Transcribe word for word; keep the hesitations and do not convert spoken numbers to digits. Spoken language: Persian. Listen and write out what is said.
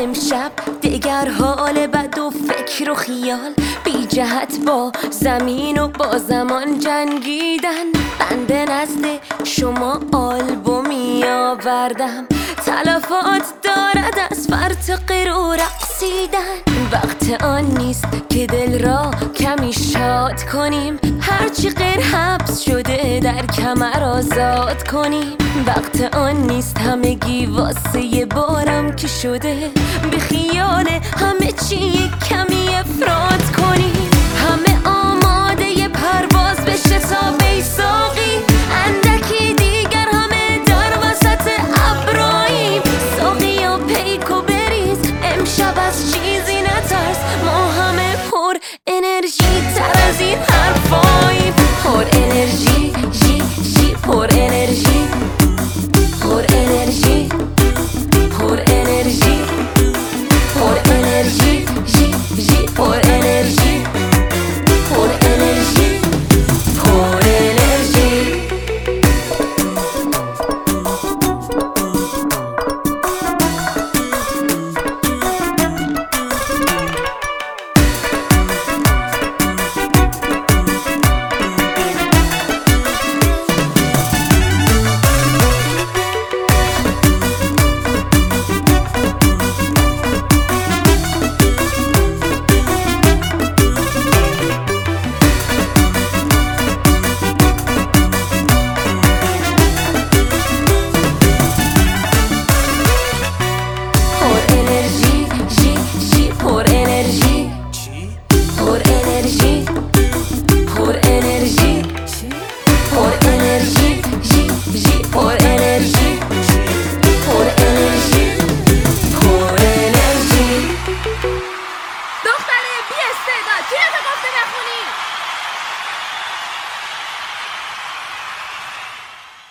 امشب دیگر حال بد و فکر و خیال بی جهت با زمین و با زمان جنگیدن. بنده نزد شما آلبومی آوردم، تلفات دارد از فرط غرور رقصیدن. وقت آن نیست که دل را کمی شاد کنیم، هرچی غیر حبس شده در کمر آزاد کنیم. وقت آن نیست همگی واسه بارم که شده، به خیال همه چی کمی افراد کنیم. همه آماده پرواز بشه تا بیساقی، اندکی دیگر همه در وسط ابراییم. ساقی یا پیک و بریز امشب از چی